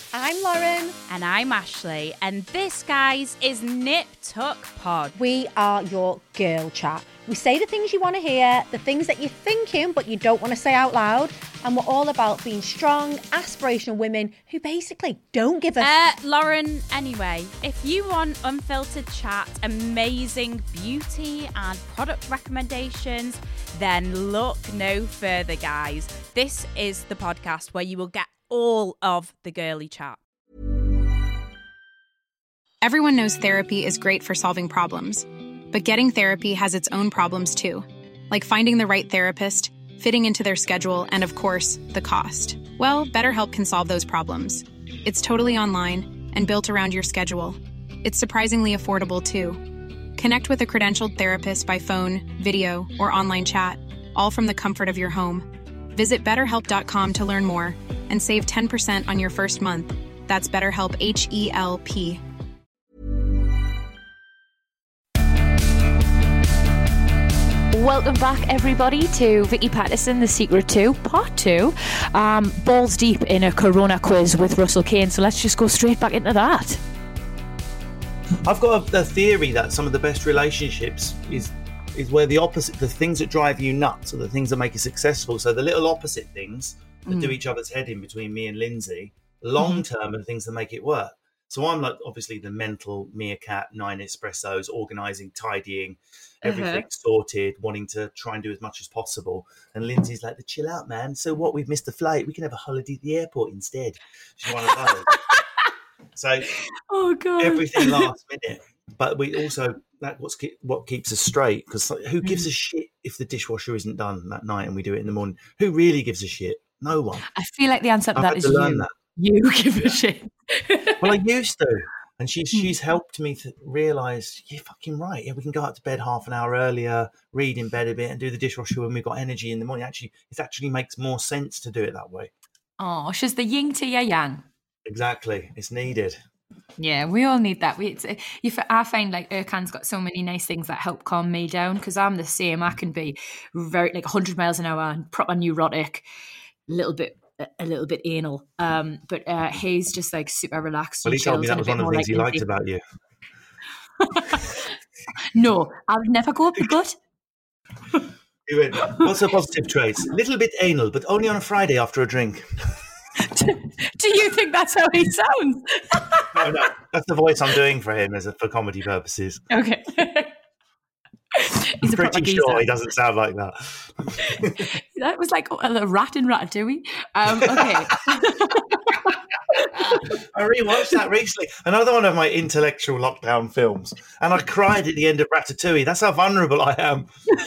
I'm Lauren. And I'm Ashley. And this, guys, is Nip Tuck Pod. We are your girl chat. We say the things you want to hear, the things that you're thinking but you don't want to say out loud. And we're all about being strong, aspirational women who basically don't give a... Lauren, anyway, if you want unfiltered chat, amazing beauty and product recommendations, then look no further, guys. This is the podcast where you will get all of the girly chat. Everyone knows therapy is great for solving problems, but getting therapy has its own problems too, like finding the right therapist, fitting into their schedule, and of course, the cost. Well, BetterHelp can solve those problems. It's totally online and built around your schedule. It's surprisingly affordable too. Connect with a credentialed therapist by phone, video, or online chat, all from the comfort of your home. Visit BetterHelp.com to learn more and save 10% on your first month. That's BetterHelp, H-E-L-P. Welcome back, everybody, to Vicky Pattison, The Secret to Part 2. Balls deep in a Corona quiz with Russell Kane, so let's just go straight back into that. I've got a theory that some of the best relationships is where the opposite, the things that drive you nuts are the things that make you successful. So the little opposite things that do each other's head in between me and Lindsay, long term are the things that make it work. So I'm like, obviously, the mental meerkat, 9 espressos, organising, tidying, everything sorted, wanting to try and do as much as possible. And Lindsay's like, the chill out, man. So what? We've missed a flight. We can have a holiday at the airport instead. She's one of those. So everything last minute. But we also, that's what keeps us straight. Because who gives a shit if the dishwasher isn't done that night and we do it in the morning? Who really gives a shit? No one. I feel like the answer to that is you. That. You give a shit. Well, I used to. And she's helped me to realise, you're fucking right. Yeah, we can go out to bed half an hour earlier, read in bed a bit and do the dishwasher when we've got energy in the morning. It actually makes more sense to do it that way. Oh, she's the yin to your yang. Exactly. It's needed. Yeah, we all need that. I find like Ercan's got so many nice things that help calm me down because I'm the same. I can be very 100 miles an hour and proper neurotic, a little bit anal. But he's just like super relaxed. Well, he told me that was one of the things he liked about you. No, I would never go up the gut. He went, what's a positive trait? A little bit anal, but only on a Friday after a drink. Do you think that's how he sounds? No, that's the voice I'm doing for him for comedy purposes. Okay. I'm pretty sure he doesn't sound like that. That was like a rat in Ratatouille. Okay. I rewatched that recently. Another one of my intellectual lockdown films. And I cried at the end of Ratatouille. That's how vulnerable I am.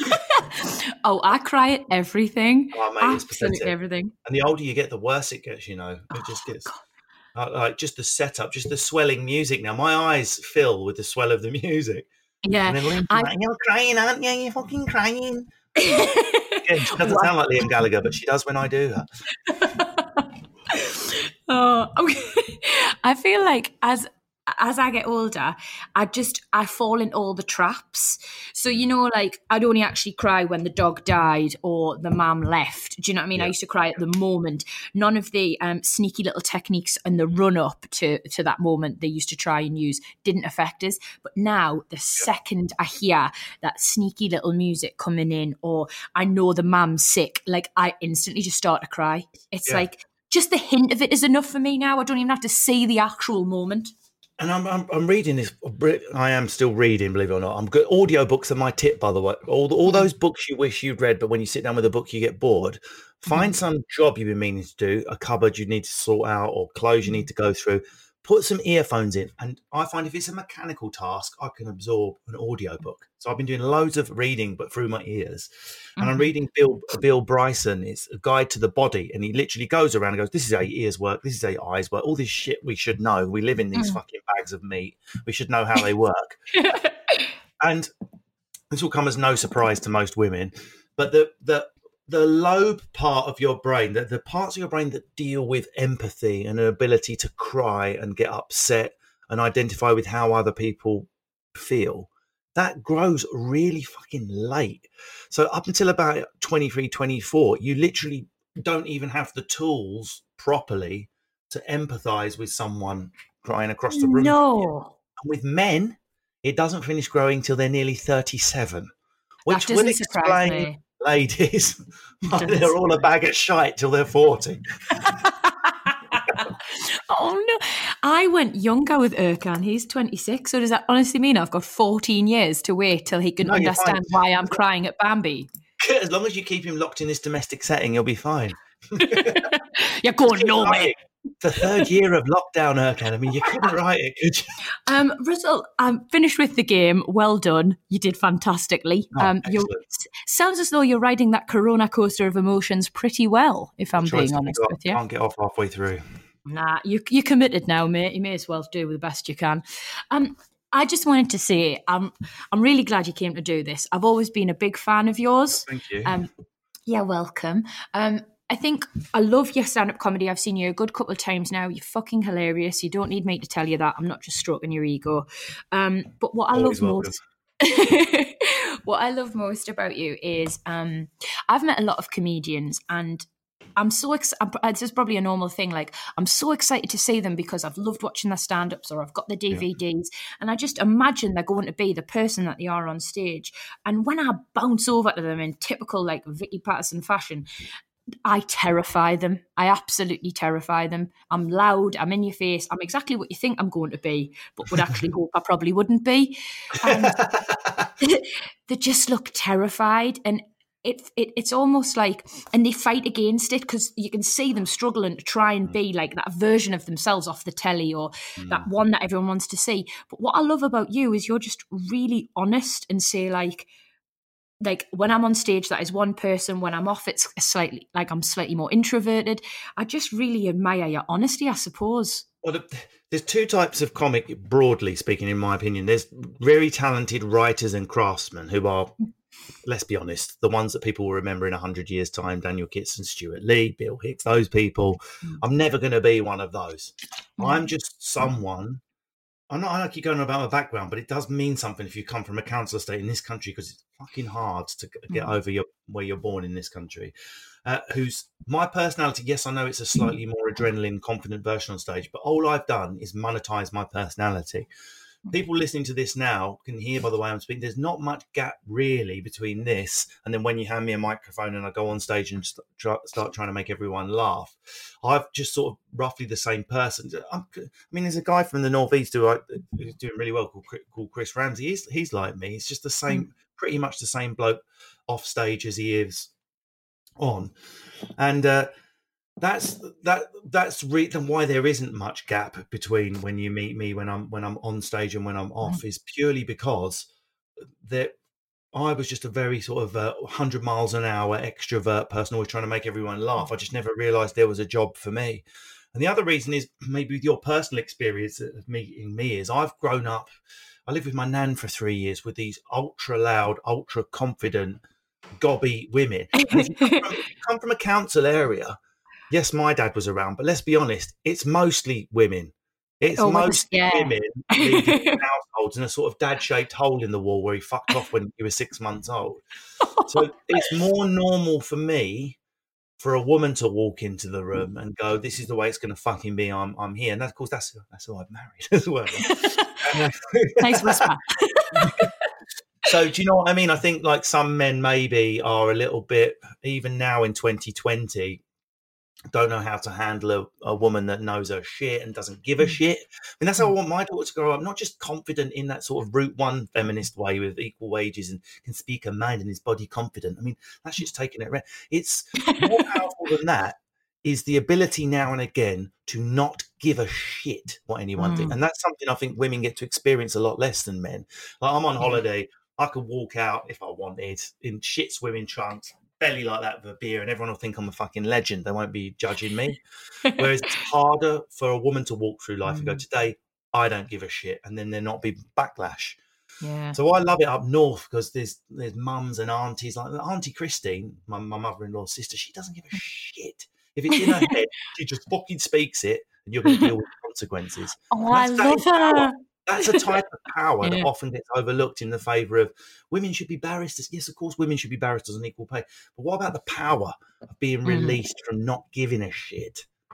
Oh, I cry at everything. Oh, mate, absolutely everything. And the older you get, the worse it gets, you know. It just gets... like just the setup, just the swelling music now. My eyes fill with the swell of the music. Yeah. And then you're crying, aren't you? You're fucking crying. Yeah, she doesn't sound like Liam Gallagher, but she does when I do that. Oh, okay. I feel like as I get older, I fall in all the traps. So, you know, like I'd only actually cry when the dog died or the mum left. Do you know what I mean? Yeah. I used to cry at the moment. None of the sneaky little techniques in the run up to that moment they used to try and use didn't affect us. But now the second I hear that sneaky little music coming in or I know the mum's sick, like I instantly just start to cry. It's like just the hint of it is enough for me now. I don't even have to see the actual moment. And I'm reading this. I am still reading, believe it or not. I'm good. Audiobooks are my tip, by the way. All those books you wish you'd read, but when you sit down with a book, you get bored. Find some job you've been meaning to do, a cupboard you need to sort out, or clothes you need to go through. Put some earphones in. And I find if it's a mechanical task, I can absorb an audiobook. So I've been doing loads of reading, but through my ears. And I'm reading Bill Bryson. It's a guide to the body. And he literally goes around and goes, this is how your ears work. This is how your eyes work. All this shit we should know. We live in these fucking bags of meat. We should know how they work. And this will come as no surprise to most women. But the lobe part of your brain, the parts of your brain that deal with empathy and an ability to cry and get upset and identify with how other people feel, that grows really fucking late. So up until about 23, 24, you literally don't even have the tools properly to empathise with someone crying across the room. No. And with men, it doesn't finish growing till they're nearly 37, which That would doesn't surprise explain, me. ladies, why they're all a bag of shite till they're 40. Oh no, I went younger with Erkan. He's 26. So does that honestly mean I've got 14 years to wait till he can No, you're understand fine. why I'm crying at Bambi? As long as you keep him locked in this domestic setting, you'll be fine. You're going nowhere. The third year of lockdown, Erkan. I mean, you couldn't write it, could you? Russell, I'm finished with the game. Well done. You did fantastically. Sounds as though you're riding that Corona coaster of emotions pretty well, if I'm being honest with you. Can't get off halfway through. Nah, you're committed now, mate. You may as well do the best you can. I just wanted to say I'm really glad you came to do this. I've always been a big fan of yours. Thank you. Yeah, welcome. I think I love your stand-up comedy. I've seen you a good couple of times now. You're fucking hilarious. You don't need me to tell you that. I'm not just stroking your ego. But what I love most... what I love most about you is I've met a lot of comedians, and I'm so excited. This is probably a normal thing. Like, I'm so excited to see them because I've loved watching their stand-ups, or I've got the DVDs, and I just imagine they're going to be the person that they are on stage. And when I bounce over to them in typical like Vicky Patterson fashion, I terrify them. I absolutely terrify them. I'm loud. I'm in your face. I'm exactly what you think I'm going to be, but would actually hope I probably wouldn't be. And they just look terrified, and it's almost like, and they fight against it because you can see them struggling to try and be like that version of themselves off the telly, or that one that everyone wants to see. But what I love about you is you're just really honest and say like when I'm on stage, that is one person. When I'm off, it's slightly like I'm slightly more introverted. I just really admire your honesty, I suppose. Well, there's two types of comic, broadly speaking, in my opinion. There's very talented writers and craftsmen who are, let's be honest, the ones that people will remember in 100 years' time: Daniel Kitson, Stuart Lee, Bill Hicks, those people. I'm never going to be one of those. I'm just someone. I know I keep going about my background, but it does mean something if you come from a council estate in this country, because it's fucking hard to get over where you're born in this country. Who's my personality? Yes, I know it's a slightly more adrenaline, confident version on stage, but all I've done is monetize my personality. People listening to this now can hear by the way I'm speaking, there's not much gap really between this and then when you hand me a microphone and I go on stage and start trying to make everyone laugh. I've just sort of roughly the same person. I mean, there's a guy from the Northeast who's doing really well called Chris Ramsey. He's like me. He's just the same, pretty much the same bloke off stage as he is on. And that's why there isn't much gap between when you meet me when I'm on stage and when I'm off, is purely because I was just a very sort of 100 miles an hour extrovert person, always trying to make everyone laugh. I just never realised there was a job for me. And the other reason is maybe with your personal experience of meeting me is I've grown up. I lived with my nan for 3 years with these ultra loud, ultra confident, gobby women. And if you come from a council area. Yes, my dad was around, but let's be honest, it's mostly women. It's mostly women leading households in a sort of dad-shaped hole in the wall where he fucked off when he was 6 months old. So it's more normal for me for a woman to walk into the room and go, this is the way it's going to fucking be, I'm here. And of course, that's who I've married as well. Nice whisper. So do you know what I mean? I think like some men maybe are a little bit, even now in 2020, don't know how to handle a woman that knows her shit and doesn't give a shit. I mean, that's how I want my daughter to grow up, not just confident in that sort of route one feminist way with equal wages and can speak her mind and is body confident. I mean, that shit's taking it. It's more powerful than that is the ability now and again to not give a shit what anyone thinks. And that's something I think women get to experience a lot less than men. Like I'm on holiday, I could walk out if I wanted in shit swimming trunks, belly like that with a beer, and everyone will think I'm a fucking legend. They won't be judging me. Whereas it's harder for a woman to walk through life and go, today, I don't give a shit. And then there not be backlash. Yeah. So I love it up north because there's mums and aunties. Like Auntie Christine, my mother-in-law's sister, she doesn't give a shit. If it's in her head, she just fucking speaks it and you're going to deal with the consequences. Oh, I love her. That's a type of power that often gets overlooked in the favour of women should be barristers. Yes, of course, women should be barristers on equal pay. But what about the power of being released from not giving a shit?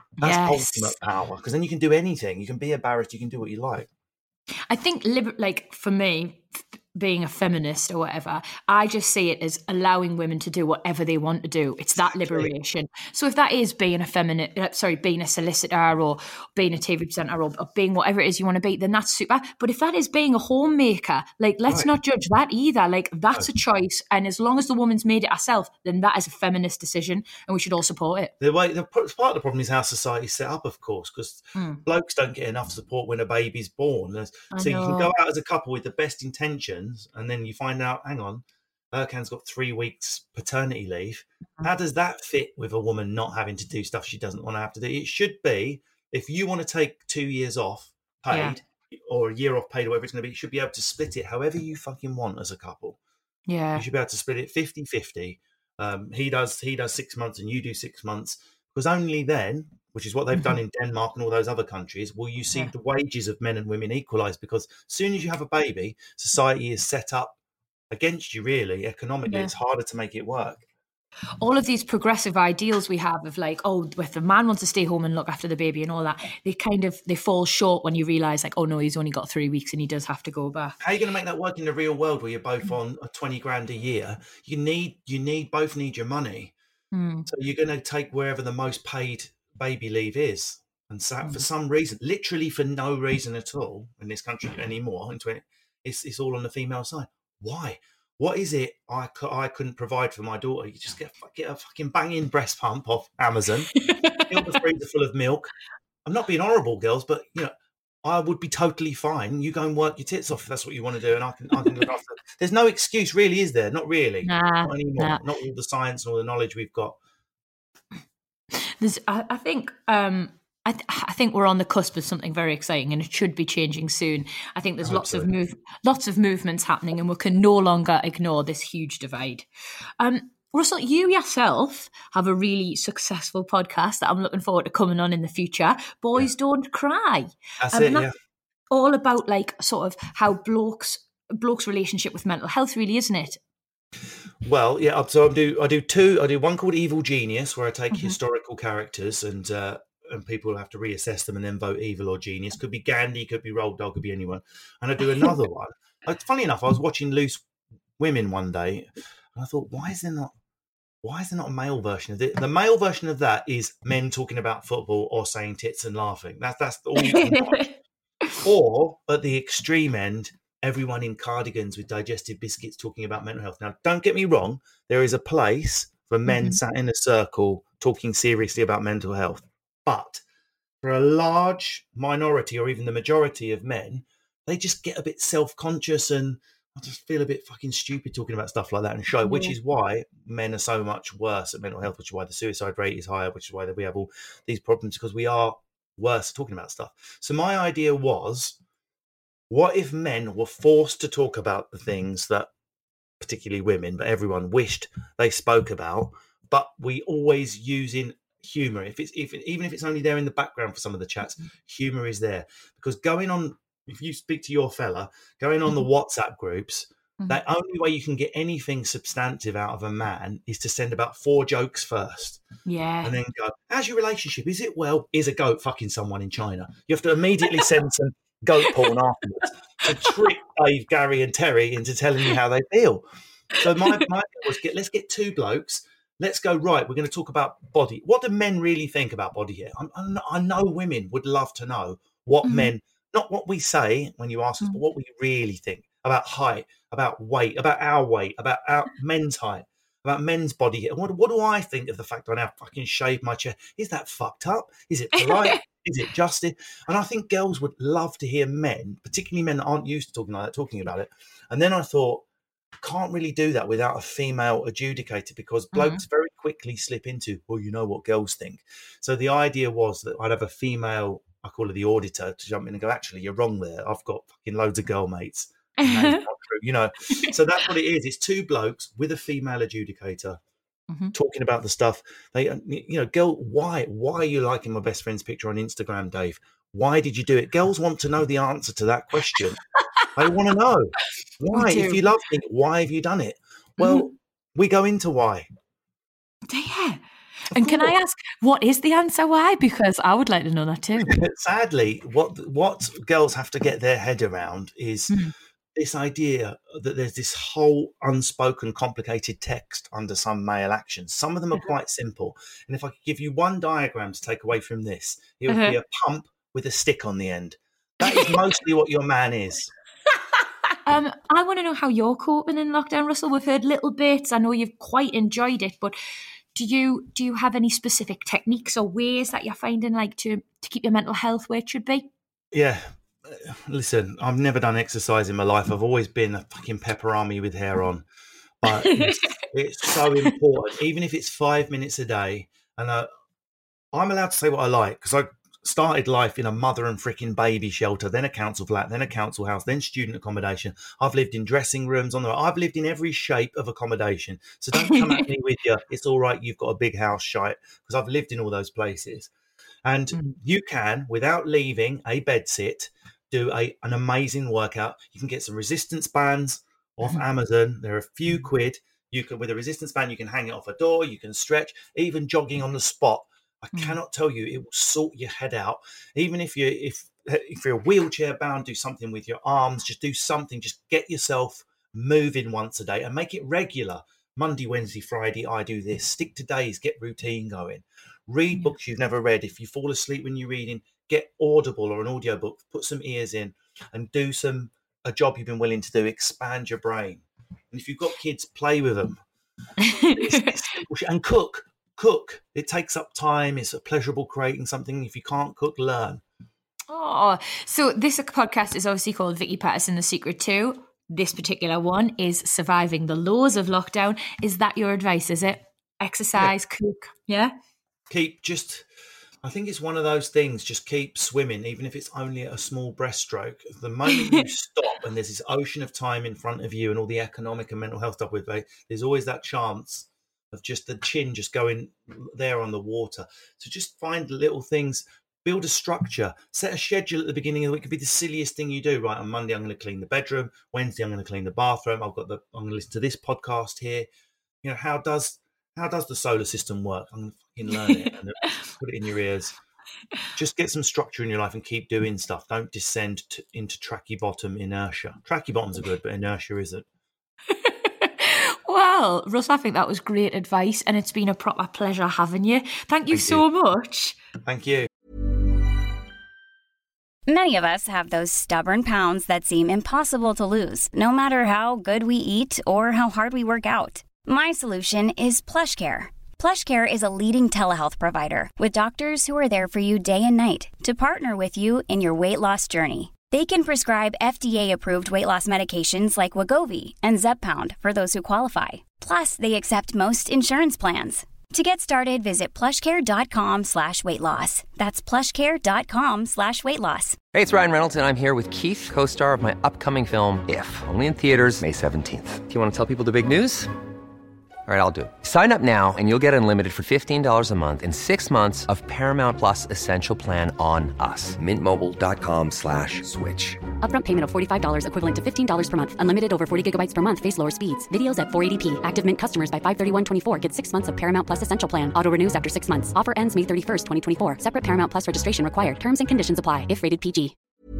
That's ultimate power, because then you can do anything. You can be a barrister. You can do what you like. I think, like, for me, being a feminist or whatever, I just see it as allowing women to do whatever they want to do. It's that liberation. So if that is being being a solicitor or being a TV presenter or being whatever it is you want to be, then that's super. But if that is being a homemaker, like, let's not judge that either. Like, that's a choice. And as long as the woman's made it herself, then that is a feminist decision and we should all support it. Part of the problem is how society's set up, of course, because blokes don't get enough support when a baby's born. So you can go out as a couple with the best intentions, and then you find out, hang on, Ercan's got 3 weeks paternity leave. How does that fit with a woman not having to do stuff she doesn't want to have to do? It should be, if you want to take 2 years off paid or a year off paid or whatever it's going to be, you should be able to split it however you fucking want as a couple. Yeah. You should be able to split it 50-50. He does 6 months and you do 6 months, because only then, which is what they've done in Denmark and all those other countries, will you see the wages of men and women equalise, because as soon as you have a baby, society is set up against you, really. Economically, it's harder to make it work. All of these progressive ideals we have of, like, oh, if the man wants to stay home and look after the baby and all that, they fall short when you realise, like, oh no, he's only got 3 weeks and he does have to go back. How are you going to make that work in the real world where you're both on 20 grand a year? Both need your money. So you're going to take wherever the most paid baby leave is, and so for some reason, literally for no reason at all in this country anymore, it's all on the female side. Why? What is it I couldn't provide for my daughter? You just get a fucking banging breast pump off Amazon, fill the freezer full of milk. I'm not being horrible, girls, but I would be totally fine. You go and work your tits off if that's what you want to do, and I can look after. There's no excuse, really, is there? Not really. Not anymore. Not all the science and all the knowledge we've got. I think we're on the cusp of something very exciting, and it should be changing soon. I think there's lots of movements happening, and we can no longer ignore this huge divide. Russell, you yourself have a really successful podcast that I'm looking forward to coming on in the future. Boys Don't Cry. That's all about, like, sort of how blokes' relationship with mental health, really, isn't it? Well, yeah. So I do one called Evil Genius, where I take historical characters and people have to reassess them and then vote evil or genius. Could be Gandhi, could be Roald Dahl, could be anyone. And I do another one. Funny enough, I was watching Loose Women one day, and I thought, why is there not a male version of it? The male version of that is men talking about football or saying tits and laughing. That's all you can watch. Or at the extreme end, everyone in cardigans with digestive biscuits talking about mental health. Now, don't get me wrong. There is a place for men sat in a circle talking seriously about mental health. But for a large minority or even the majority of men, they just get a bit self-conscious and I just feel a bit fucking stupid talking about stuff like that in a show, which is why men are so much worse at mental health, which is why the suicide rate is higher, which is why we have all these problems, because we are worse at talking about stuff. So my idea was, what if men were forced to talk about the things that particularly women, but everyone wished they spoke about, but we always use in humour. Even if it's only there in the background for some of the chats, humour is there. Because if you speak to your fella, going on the WhatsApp groups, the only way you can get anything substantive out of a man is to send about 4 jokes first. Yeah. And then go, how's your relationship? Is it well? Is a goat fucking someone in China? You have to immediately send some goat porn afterwards to trick Dave, Gary and Terry into telling you how they feel. So my thing was, let's get 2 blokes. Let's go, right, we're going to talk about body. What do men really think about body hair? I know women would love to know what men, not what we say when you ask us, but what we really think about height, about weight, about our men's height, about men's body hair. What do I think of the fact I now fucking shave my chest? Is that fucked up? Is it polite? Is it justice? And I think girls would love to hear men, particularly men that aren't used to talking like that, talking about it. And then I thought, can't really do that without a female adjudicator, because blokes very quickly slip into, well, you know what girls think. So the idea was that I'd have a female, I call her the auditor, to jump in and go, actually, you're wrong there. I've got fucking loads of girl mates. Not true, So that's what it is. It's 2 blokes with a female adjudicator talking about the stuff. They, girl, why are you liking my best friend's picture on Instagram, Dave? Why did you do it? Girls want to know the answer to that question. They want to know why. If you love me, why have you done it? Well, we go into why. Yeah. And can I ask, what is the answer? Why? Because I would like to know that too. Sadly, what girls have to get their head around is this idea that there's this whole unspoken, complicated text under some male actions. Some of them are quite simple. And if I could give you one diagram to take away from this, it would be a pump with a stick on the end. That is mostly what your man is. I want to know how you're coping in lockdown, Russell. We've heard little bits. I know you've quite enjoyed it, but do you have any specific techniques or ways that you're finding like to keep your mental health where it should be? Yeah. Listen, I've never done exercise in my life. I've always been a fucking pepperami with hair on. But it's so important, even if it's 5 minutes a day. And I'm allowed to say what I like, because I started life in a mother and freaking baby shelter, then a council flat, then a council house, then student accommodation. I've lived in dressing rooms I've lived in every shape of accommodation. So don't come at me with it's all right, you've got a big house shite, because I've lived in all those places. And you can, without leaving a bed sit, do an amazing workout. You can get some resistance bands off Amazon. They're a few quid. You can, with a resistance band, you can hang it off a door, you can stretch, even jogging on the spot. I cannot tell you, it will sort your head out. Even if you're wheelchair bound, do something with your arms, just do something, just get yourself moving once a day and make it regular. Monday, Wednesday, Friday, I do this. Stick to days, get routine going. Read books you've never read. If you fall asleep when you're reading, get Audible or an audio book, put some ears in and do a job you've been willing to do, expand your brain. And if you've got kids, play with them. And cook. It takes up time. It's a pleasurable creating something. If you can't cook, learn. Oh, so this podcast is obviously called Vicky Pattison, The Secret To. This particular one is surviving the laws of lockdown. Is that your advice, is it? Exercise, cook, yeah? I think it's one of those things, just keep swimming, even if it's only a small breaststroke. The moment you stop and there's this ocean of time in front of you and all the economic and mental health stuff with it, there's always that chance of just the chin just going there on the water. So just find little things, build a structure, set a schedule at the beginning of the week. It could be the silliest thing you do, right? On Monday, I'm going to clean the bedroom. Wednesday, I'm going to clean the bathroom. I'm going to listen to this podcast here. You know, how does the solar system work? I'm going to fucking learn it and put it in your ears. Just get some structure in your life and keep doing stuff. Don't descend into tracky bottom inertia. Tracky bottoms are good, but inertia isn't. Well, Russ, I think that was great advice, and it's been a proper pleasure having you. Thank you so much. Thank you. Many of us have those stubborn pounds that seem impossible to lose, no matter how good we eat or how hard we work out. My solution is PlushCare. PlushCare is a leading telehealth provider with doctors who are there for you day and night to partner with you in your weight loss journey. They can prescribe FDA-approved weight loss medications like Wegovy and Zepbound for those who qualify. Plus, they accept most insurance plans. To get started, visit plushcare.com/weightloss. That's plushcare.com/weightloss. Hey, it's Ryan Reynolds, and I'm here with Keith, co-star of my upcoming film, If, only in theaters May 17th. Do you want to tell people the big news? All right, I'll do it. Sign up now and you'll get unlimited for $15 a month and 6 months of Paramount Plus Essential Plan on us. MintMobile.com/switch. Upfront payment of $45 equivalent to $15 per month. Unlimited over 40 gigabytes per month. Face lower speeds. Videos at 480p. Active Mint customers by 531.24 get 6 months of Paramount Plus Essential Plan. Auto renews after 6 months. Offer ends May 31st, 2024. Separate Paramount Plus registration required. Terms and conditions apply if rated PG.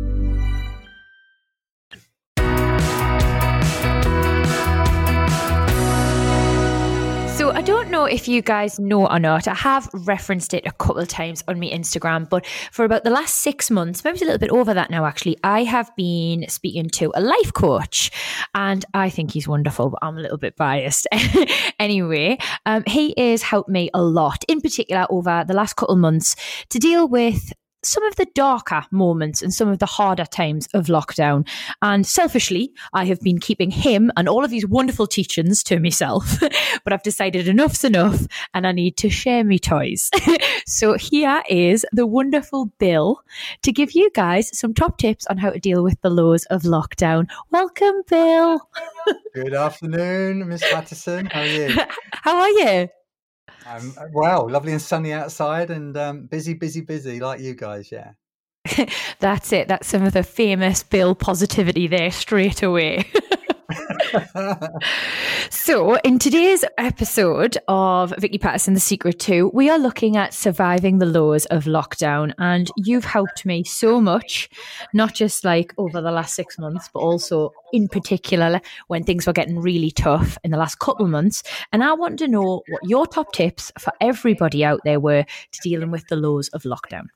So I don't know if you guys know or not, I have referenced it a couple of times on my Instagram, but for about the last 6 months, maybe a little bit over that now actually, I have been speaking to a life coach and I think he's wonderful, but I'm a little bit biased. Anyway, he has helped me a lot, in particular over the last couple of months, to deal with some of the darker moments and some of the harder times of lockdown. And selfishly, I have been keeping him and all of his wonderful teachings to myself, but I've decided enough's enough and I need to share me toys. So here is the wonderful Bill to give you guys some top tips on how to deal with the lows of lockdown. Welcome, Bill. Good afternoon, Miss Pattison. How are you? How are you? Well, lovely and sunny outside and busy like you guys, yeah. That's it. That's some of the famous Bill positivity there straight away. So, in today's episode of Vicky Pattison, The Secret To, we are looking at surviving the lows of lockdown. And you've helped me so much, not just like over the last 6 months, but also in particular when things were getting really tough in the last couple of months. And I want to know what your top tips for everybody out there were to dealing with the lows of lockdown.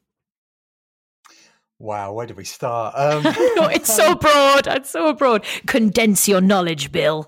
Wow, where do we start? No, it's so broad. It's so broad. Condense your knowledge, Bill.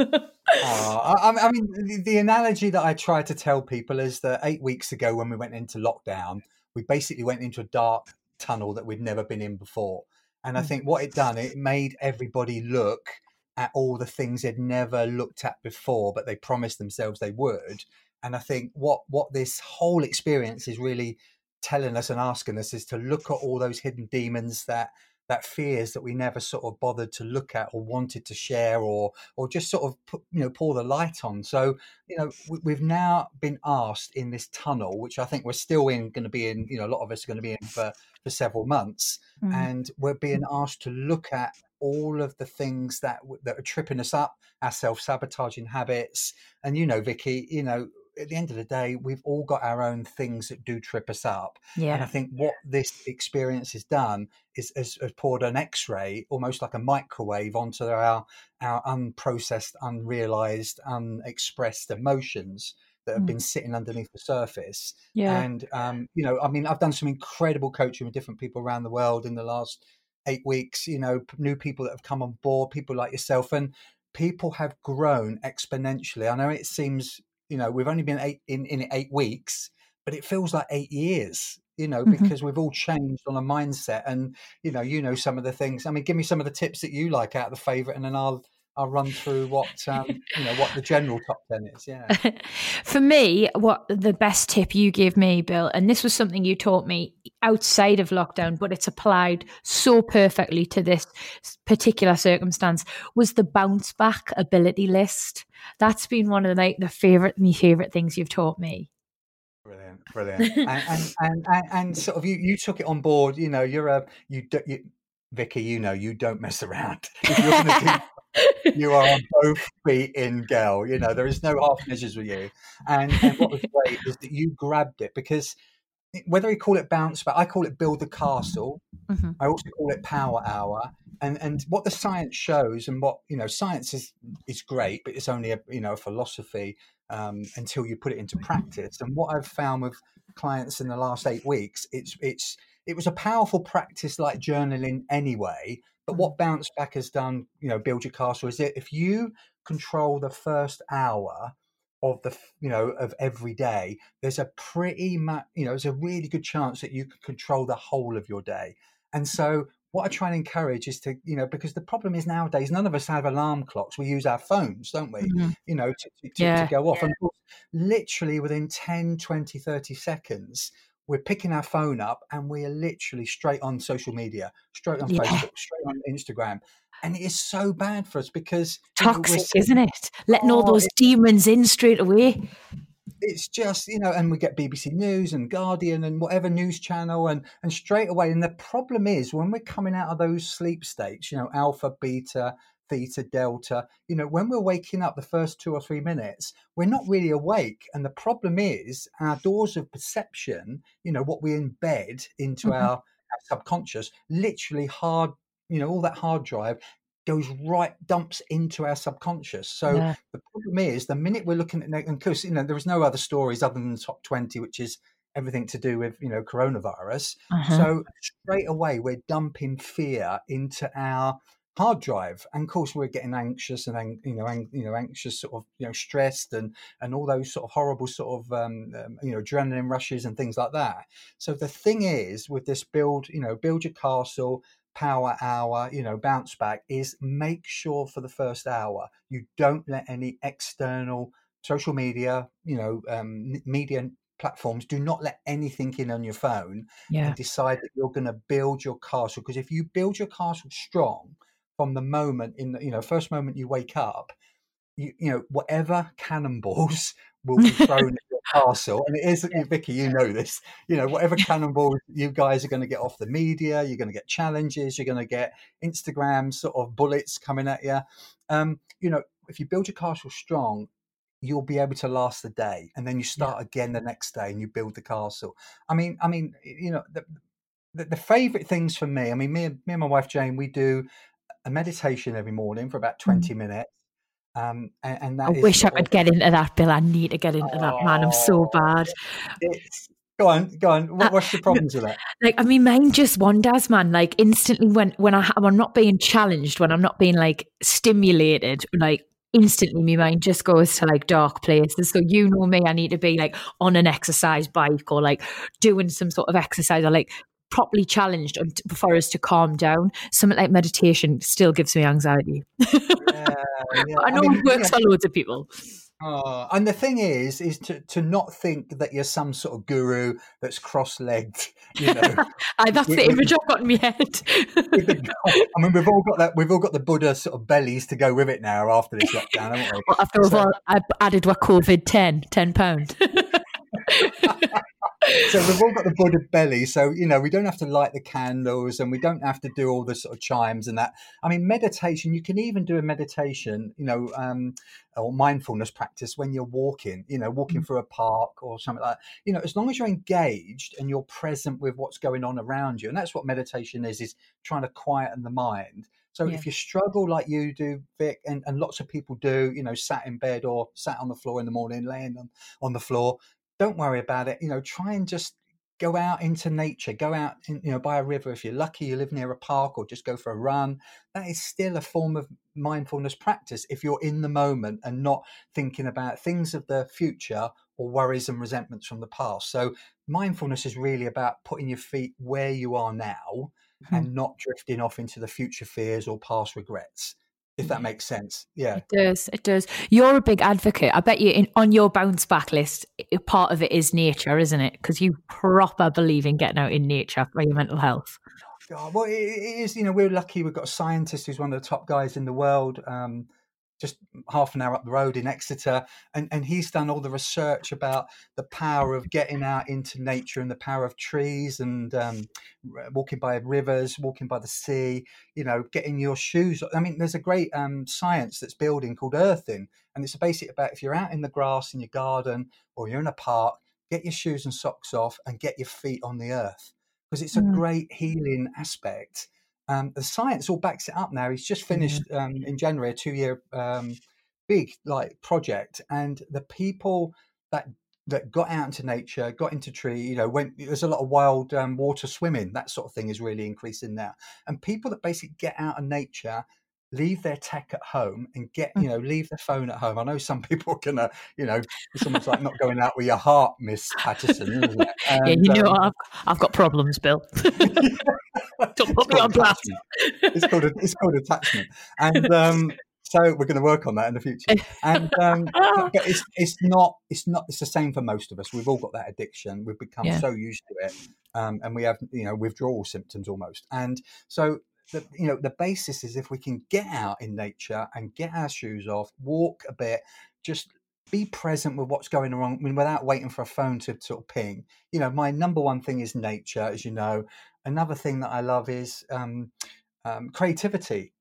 I mean, the analogy that I try to tell people is that 8 weeks ago when we went into lockdown, we basically went into a dark tunnel that we'd never been in before. And I think what it made everybody look at all the things they'd never looked at before, but they promised themselves they would. And I think what this whole experience is really telling us and asking us is to look at all those hidden demons, that fears that we never sort of bothered to look at or wanted to share or just sort of pour the light on. So we've now been asked in this tunnel, which I think we're still going to be in, a lot of us are going to be in for several months, and we're being asked to look at all of the things that are tripping us up, our self-sabotaging habits. And Vicky, at the end of the day, we've all got our own things that do trip us up. Yeah. And I think what this experience has done is has poured an X-ray, almost like a microwave, onto our unprocessed, unrealized, unexpressed emotions that have been sitting underneath the surface. Yeah. And, I've done some incredible coaching with different people around the world in the last 8 weeks, new people that have come on board, people like yourself, and people have grown exponentially. I know it seems, we've only been in 8 weeks, but it feels like 8 years, because we've all changed on a mindset. And, some of the things. I mean, give me some of the tips that you like out of the favourite, and then I'll run through what the general top 10 is. Yeah. For me, what the best tip you gave me, Bill, and this was something you taught me outside of lockdown, but it's applied so perfectly to this particular circumstance, was the bounce back ability list. That's been one of my favorite things you've taught me. Brilliant. and sort of you took it on board. Vicky, you don't mess around. If you're going to do, you are on both feet in, girl. There is no half measures with you. And what was great is that you grabbed it, because whether you call it bounce back, I call it build the castle. Mm-hmm. I also call it power hour. And what the science shows, and what science is great, but it's only a philosophy until you put it into practice. And what I've found with clients in the last 8 weeks, it was a powerful practice like journaling anyway. But what Bounce Back has done, Build Your Castle, is that if you control the first hour of of every day, there's a there's a really good chance that you can control the whole of your day. And so what I try and encourage is to, because the problem is nowadays, none of us have alarm clocks. We use our phones, don't we? Mm-hmm. To go off. And of course, literally within 10, 20, 30 seconds, we're picking our phone up and we are literally straight on social media, straight on Facebook, straight on Instagram. And it is so bad for us because... Toxic, isn't it? Letting all those demons in straight away. It's just, and we get BBC News and Guardian and whatever news channel and straight away. And the problem is when we're coming out of those sleep states, alpha, beta, theta, delta, when we're waking up the first 2 or 3 minutes, we're not really awake. And the problem is our doors of perception, what we embed into our subconscious, literally all that hard drive dumps into our subconscious. So the problem is the minute we're looking at, and of course, there is no other stories other than the top 20, which is everything to do with, coronavirus. So straight away, we're dumping fear into our hard drive. And of course, we're getting anxious and, anxious, sort of, stressed and all those sort of horrible sort of, adrenaline rushes and things like that. So the thing is with this build your castle, power hour, bounce back, is make sure for the first hour, you don't let any external social media, media platforms, do not let anything in on your phone and decide that you're going to build your castle. Because if you build your castle strong from the moment first moment you wake up, whatever cannonballs will be thrown at your castle, and it is, Vicky, you know this, whatever cannonballs you guys are going to get off the media, you're going to get challenges, you're going to get Instagram sort of bullets coming at you. If you build your castle strong, you'll be able to last the day, and then you start again the next day and you build the castle. I mean, the favorite things for me, me and my wife Jane, we do a meditation every morning for about 20 minutes. And that I wish I could get into that, Bill. I need to get into that, man. I'm so bad. Go on. What's the problems with that? Mine just wanders, man. Instantly when I'm not being challenged, when I'm not being stimulated, instantly my mind just goes to dark places. So me, I need to be on an exercise bike or doing some sort of exercise or properly challenged for us to calm down. Something like meditation still gives me anxiety. I know it works for loads of people. And the thing is to not think that you're some sort of guru that's cross-legged. That's the image I've got in my head. We've all got the Buddha sort of bellies to go with it now after this lockdown, haven't we? Well, after all, I added what COVID £10. So we've all got the Buddha belly, so we don't have to light the candles and we don't have to do all the sort of chimes and that. Meditation, you can even do a meditation, or mindfulness practice when you're walking through a park or something like that. As long as you're engaged and you're present with what's going on around you, and that's what meditation is trying to quieten the mind. So if you struggle like you do, Vic, and lots of people do, sat in bed or sat on the floor in the morning, laying on the floor, don't worry about it. Try and just go out into nature, go out, by a river. If you're lucky, you live near a park, or just go for a run. That is still a form of mindfulness practice if you're in the moment and not thinking about things of the future or worries and resentments from the past. So mindfulness is really about putting your feet where you are now and not drifting off into the future fears or past regrets. If that makes sense. Yeah. It does. You're a big advocate. I bet you on your bounce back list, part of it is nature, isn't it? Because you proper believe in getting out in nature for your mental health. God, well, it is, we're lucky. We've got a scientist who's one of the top guys in the world, just half an hour up the road in Exeter. And he's done all the research about the power of getting out into nature and the power of trees and walking by rivers, walking by the sea, getting your shoes. There's a great science that's building called earthing. And it's basically about if you're out in the grass in your garden or you're in a park, get your shoes and socks off and get your feet on the earth. Because it's a great healing aspect. The science all backs it up now. He's just finished in January a 2-year big project, and the people that got out into nature, got into tree, when there's a lot of wild water swimming, that sort of thing is really increasing now. And people that basically get out of nature, leave their tech at home and leave their phone at home. I know some people are gonna, it's almost like not going out with your heart, Miss Patterson, isn't it? And, I've got problems, Bill. Don't put me on blast. It's called attachment, and so we're going to work on that in the future. And but it's the same for most of us. We've all got that addiction. We've become so used to it, and we have withdrawal symptoms almost. And so the basis is if we can get out in nature and get our shoes off, walk a bit, just be present with what's going on without waiting for a phone to sort of ping. My number one thing is nature, as you know. Another thing that I love is creativity,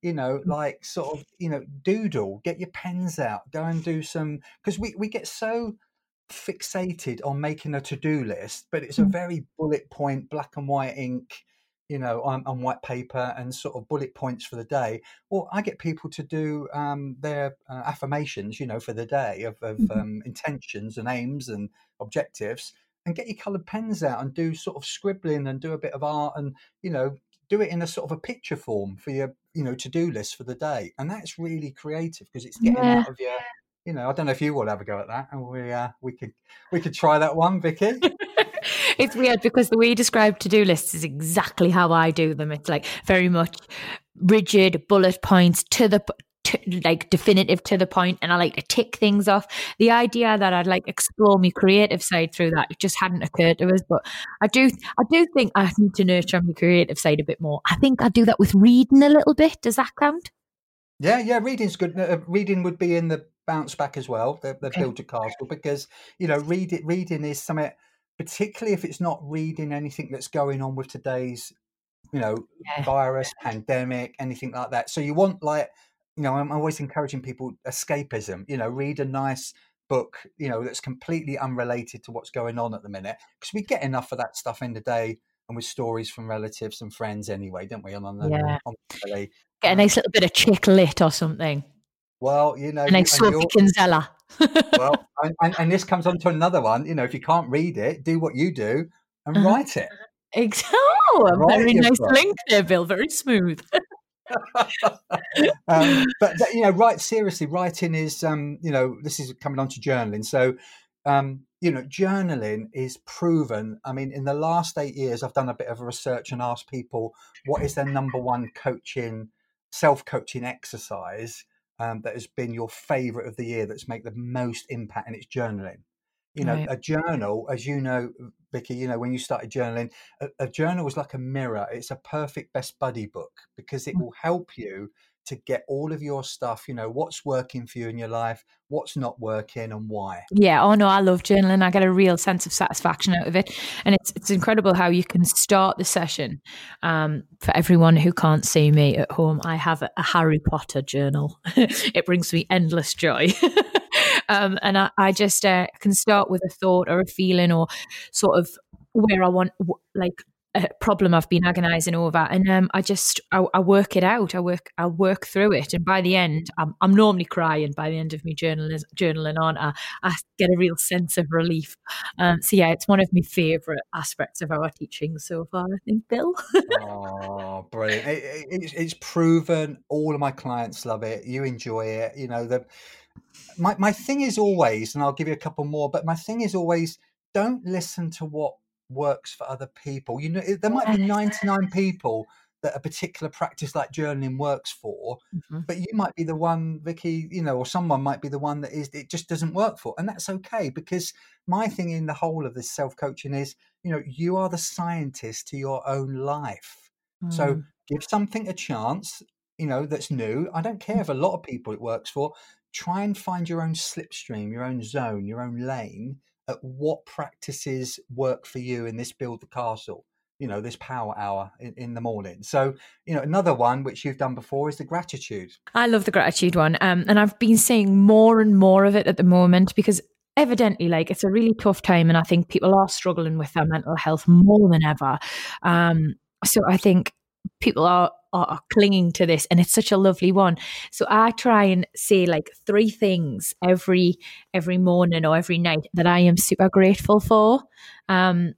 doodle, get your pens out, go and do some, because we get so fixated on making a to-do list, but it's a very bullet point, black and white ink, on white paper and sort of bullet points for the day. Well, I get people to do their affirmations, for the day of intentions and aims and objectives, and get your coloured pens out and do sort of scribbling and do a bit of art and, do it in a sort of a picture form for your, to-do list for the day. And that's really creative because it's getting out of your, I don't know if you will have a go at that. And we could try that one, Vicky. It's weird because the way you describe to-do lists is exactly how I do them. It's very much rigid bullet points definitive to the point, and I like to tick things off. The idea that I'd explore my creative side through that, it just hadn't occurred to us. But I do think I need to nurture my creative side a bit more. I think I do that with reading a little bit. Does that count? Yeah, reading's good. Reading would be in the Bounce Back as well, the Build Your Castle, because, you know, reading is something, particularly if it's not reading anything that's going on with today's, you know, virus, pandemic, anything like that. So you want, like, you know, I'm always encouraging people escapism, you know, read a nice book, you know, that's completely unrelated to what's going on at the minute, because we get enough of that stuff in the day and with stories from relatives and friends anyway, don't we? On the telly. Get a nice little bit of chick lit or something. Well, you know, a nice Sophie Kinsella. Well, and this comes on to another one. You know, if you can't read it, do what you do and write it. Oh, a very nice link there, Bill. Very smooth. But you know, writing is you know, this is coming on to journaling. So you know, journaling is proven. I mean, in the last 8 years, I've done a bit of research and asked people what is their number one self-coaching exercise that has been your favorite of the year, that's made the most impact, and it's journaling. You know, a journal, as you know, Vicky, you know, when you started journaling, a journal is like a mirror. It's a perfect best buddy book, because it will help you to get all of your stuff, you know, what's working for you in your life, what's not working, and why. Yeah. Oh no, I love journaling. I get a real sense of satisfaction out of it. And it's incredible how you can start the session. For everyone who can't see me at home, I have a Harry Potter journal. It brings me endless joy. And I just can start with a thought or a feeling, or sort of where I want, like, a problem I've been agonizing over, and I work it out. I work through it, and by the end, I'm normally crying by the end of me journaling on. I get a real sense of relief. So yeah, it's one of my favorite aspects of our teaching so far, I think, Bill. Oh, brilliant! It's proven. All of my clients love it. You enjoy it. You know, my thing is always, and I'll give you a couple more, but my thing is always, don't listen to what works for other people. You know, there might be 99 people that a particular practice like journaling works for, but you might be the one, Vicky, you know, or someone might be the one that it just doesn't work for, and that's okay. Because my thing in the whole of this self-coaching is, you know, you are the scientist to your own life. So give something a chance, you know, that's new. I don't care if a lot of people it works for. Try and find your own slipstream, your own zone, your own lane, at what practices work for you in this Build the Castle, you know, this power hour in the morning. So, you know, another one which you've done before is the gratitude. I love the gratitude one. And I've been seeing more and more of it at the moment, because evidently, like, it's a really tough time, and I think people are struggling with their mental health more than ever. So I think people are clinging to this, and it's such a lovely one. So I try and say like 3 things every morning or every night that I am super grateful for. And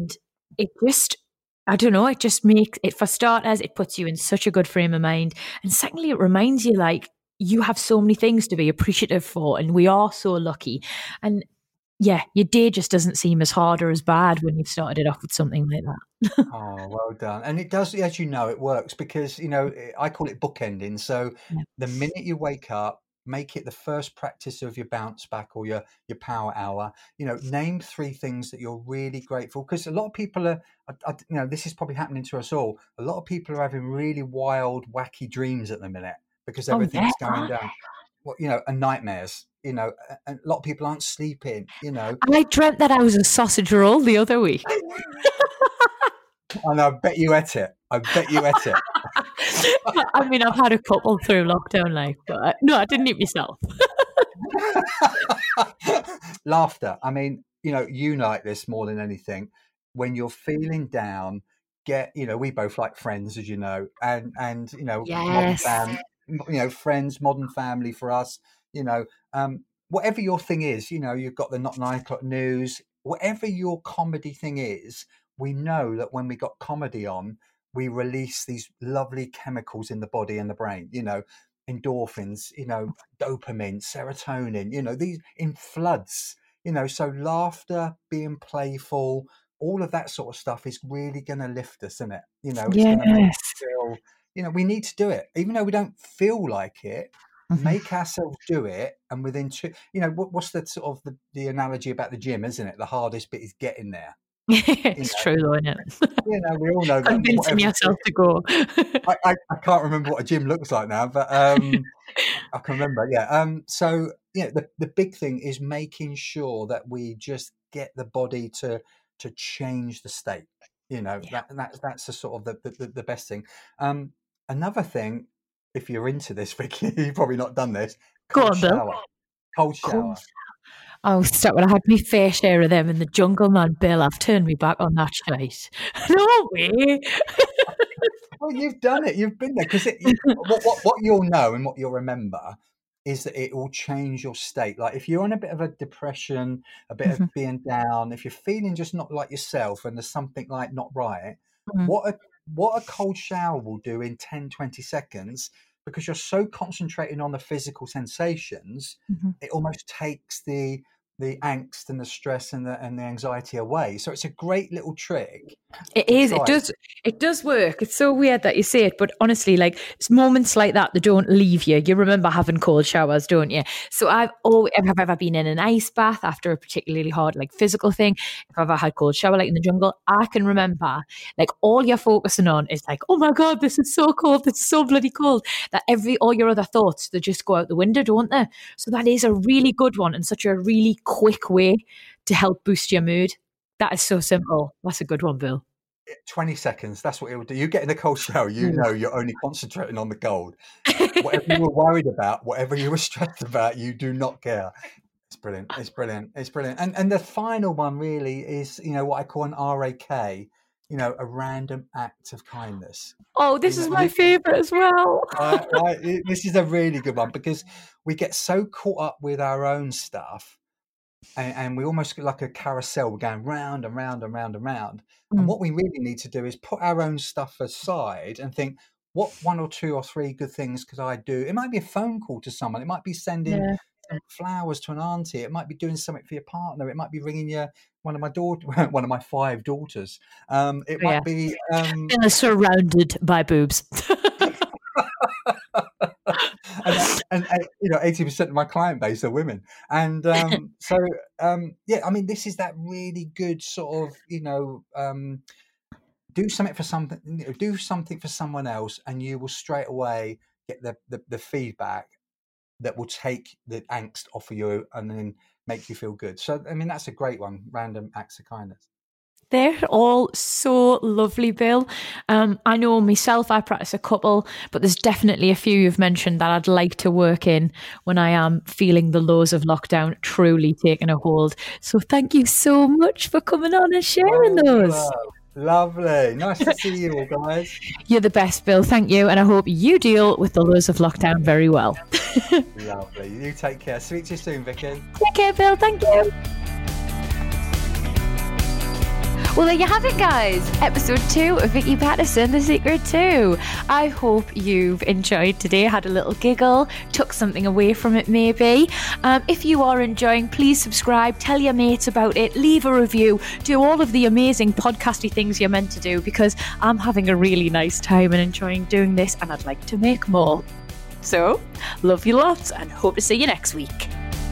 it just, I don't know, it just makes it, for starters, it puts you in such a good frame of mind. And secondly, it reminds you, like, you have so many things to be appreciative for, and we are so lucky. And yeah, your day just doesn't seem as hard or as bad when you've started it off with something like that. Oh, well done. And it does, as you know, it works because, you know, I call it bookending. So the minute you wake up, make it the first practice of your bounce back or your power hour. You know, name 3 things that you're really grateful, because a lot of people are, you know, this is probably happening to us all. A lot of people are having really wild, wacky dreams at the minute because everything's going down. Well, you know, and nightmares. You know, and a lot of people aren't sleeping, you know. I dreamt that I was a sausage roll the other week. And I bet you ate it. I mean, I've had a couple through lockdown, like, but no, I didn't eat myself. Laughter. I mean, you know, you like this more than anything. When you're feeling down, you know, we both like Friends, as you know, and you know, yes. Friends, Modern Family for us. You know, whatever your thing is, you know, you've got the Not 9 O'Clock News, whatever your comedy thing is, we know that when we got comedy on, we release these lovely chemicals in the body and the brain, you know, endorphins, you know, dopamine, serotonin, you know, these in floods, you know, so laughter, being playful, all of that sort of stuff is really going to lift us, isn't it? You know, it's going to make us feel, you know, we need to do it, even though we don't feel like it. Make ourselves do it, and within 2, you know, what's the sort of the analogy about the gym, isn't it? The hardest bit is getting there. It's true, though, isn't it? You know, we all know that. Convincing yourself to go. I can't remember what a gym looks like now, but I I can remember. Yeah. So the big thing is making sure that we just get the body to change the state. That's the sort of the best thing. Another thing, if you're into this, Vicky, you've probably not done this. Cold shower. Oh, stop. When I had my fair share of them in the jungle, man, Bill, I've turned me back on that shite. No way. Well, you've done it. You've been there. Because what you'll know and what you'll remember is that it will change your state. Like if you're on a bit of a depression, a bit of being down, if you're feeling just not like yourself and there's something like not right, what a cold shower will do in 10, 20 seconds, because you're so concentrating on the physical sensations, it almost takes the angst and the stress and the anxiety away. So it's a great little trick. It is. It does work. It's so weird that you say it, but honestly, like it's moments like that don't leave you. You remember having cold showers, don't you? So have ever been in an ice bath after a particularly hard like physical thing. If I've ever had cold shower like in the jungle, I can remember like all you're focusing on is like, oh my God, this is so cold. It's so bloody cold, that all your other thoughts, they just go out the window, don't they? So that is a really good one and such a really quick way to help boost your mood. That is so simple. That's a good one, Bill. 20 seconds, that's what it will do. You get in the cold shower, know you're only concentrating on the cold. Whatever you were worried about, whatever you were stressed about, you do not care. It's brilliant. It's brilliant. It's brilliant. And the final one really is, what I call an RAK, a random act of kindness. Oh, this is my favourite as well. This is a really good one because we get so caught up with our own stuff and we almost get like a carousel. We're going round and round and round and round. And what we really need to do is put our own stuff aside and think, what 1 or 2 or 3 good things could I do? It might be a phone call to someone. It might be sending flowers to an auntie. It might be doing something for your partner. It might be ringing one of my 5 daughters. It might be surrounded by boobs. and 80% of my client base are women, and this is that really good sort of do something for someone else, and you will straight away get the feedback that will take the angst off of you and then make you feel good. So that's a great one, random acts of kindness. They're all so lovely, Bill. I know myself, I practice a couple, but there's definitely a few you've mentioned that I'd like to work in when I am feeling the lows of lockdown truly taking a hold. So thank you so much for coming on and sharing those. Lovely. Nice to see you all, guys. You're the best, Bill. Thank you. And I hope you deal with the lows of lockdown very well. Lovely. You take care. Speak to you soon, Vicky. Take care, Bill. Thank you. Well, there you have it, guys. Episode 2 of Vicky Pattison, The Secret 2. I hope you've enjoyed today, had a little giggle, took something away from it maybe. If you are enjoying, please subscribe, tell your mates about it, leave a review, do all of the amazing podcasty things you're meant to do, because I'm having a really nice time and enjoying doing this, and I'd like to make more. So, love you lots and hope to see you next week.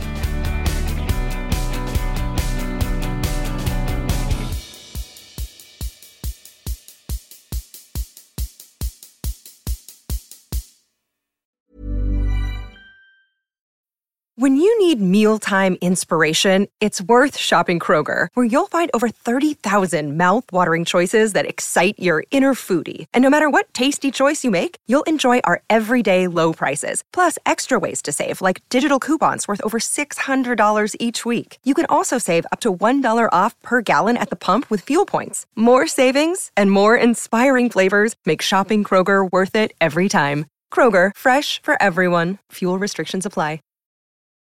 When you need mealtime inspiration, it's worth shopping Kroger, where you'll find over 30,000 mouth-watering choices that excite your inner foodie. And no matter what tasty choice you make, you'll enjoy our everyday low prices, plus extra ways to save, like digital coupons worth over $600 each week. You can also save up to $1 off per gallon at the pump with fuel points. More savings and more inspiring flavors make shopping Kroger worth it every time. Kroger, fresh for everyone. Fuel restrictions apply.